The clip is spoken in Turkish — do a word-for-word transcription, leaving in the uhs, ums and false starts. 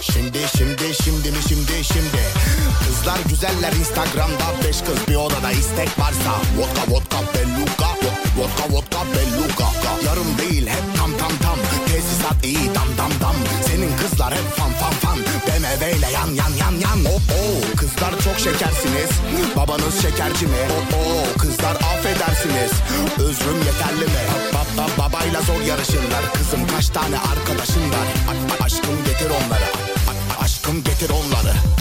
Şimdi şimdi şimdi mi şimdi şimdi. Kızlar güzeller Instagram'da, beş kız bir odada, istek varsa vodka vodka beluga, vodka vodka beluga. Yarım değil hep tam tam tam, tesisat iyi dam dam dam. Senin kızlar hep fan fan fan, B M W ile yan yan yan yan. Oh oh, kızlar çok şekersiniz, babanız şekerci mi? Oh oh, kızlar affedersiniz, özrüm yeterli mi? Ba ba babayla zor yarışırlar, kızım kaç tane arkadaşın var? A aşkım getir onları, a aşkım getir onları.